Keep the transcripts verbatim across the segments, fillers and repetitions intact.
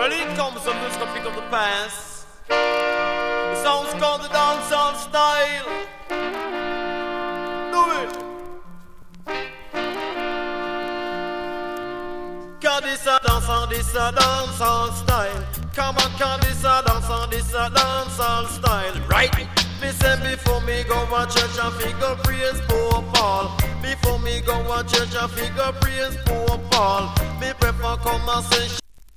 Well, it comes some music pick up the past. The song's called the dancehall style. Do it. Cause this a dancehall, this a dancehall style. Come on, cause this a dancehall, this a dancehall style. Right? Me say before me go to church and figure praise Pope Paul. Before me go to church and figure praise Pope Paul. Me prefer come and say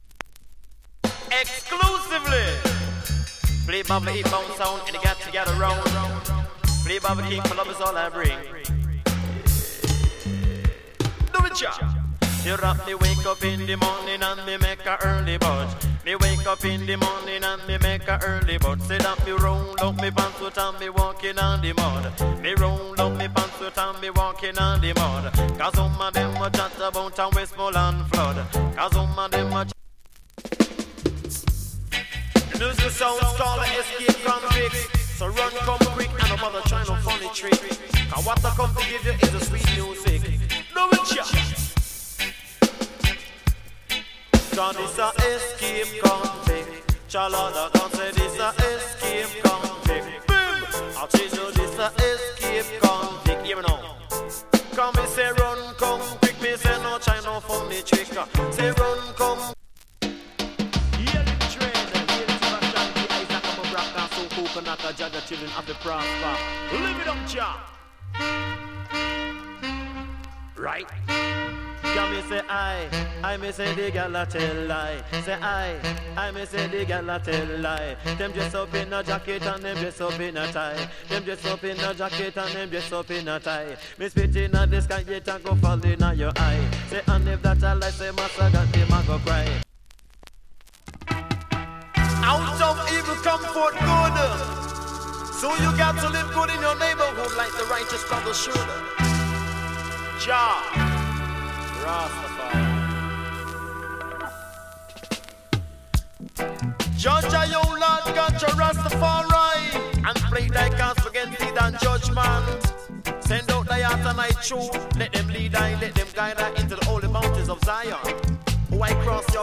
exclusively. Play Bobby Eat Bound Sound and you got to get around. Play Bobby King for love is all I bring. Do it, ya. You rap me wake up in the morning and me make a early budge. Me wake up in the morning and me make a early budge. Say that me roll up me pants with and me walking on the mud. Me roll up me pants with and me walking on the mud. Cause some of them a chat about a Westmoreland flood. Cause some of them a ch- The music sounds called Escape Convict. So run, come quick and no bother try no funny trick. Cause what I come to give you is a sweet music. Do it, ya. Cause this a escape convict. Chalada don't say this a escape convict. Boom! I'll tell you this a escape convict. Hear me now. Come me say run, come quick. Me say no try no funny trick. Say run, come. Hear the trend. Hear the fashion. The Isaac of a black and so coconut. A judge children of the prosper. Live it up, ja. Right? Can me say I, I me say the gal a tell lie. Say I, I me say the gal a tell lie. Them dress up in a jacket and them dress up in a tie. Them dress up in a jacket and them dress up in a tie. Me spit in a the sky yet and go fall in a your eye. Say and if that a lie, say master that them a go cry. Out of evil come forth good. So you got to live good in your neighborhood like the righteous brother should. Ja. Rastafari. Judge a your Lord got your Rastafari and play thy cause against thee than judgment. Send out thy heart and thy truth. Let them lead thy, let them guide thy into the holy mountains of Zion. Oh, I cross your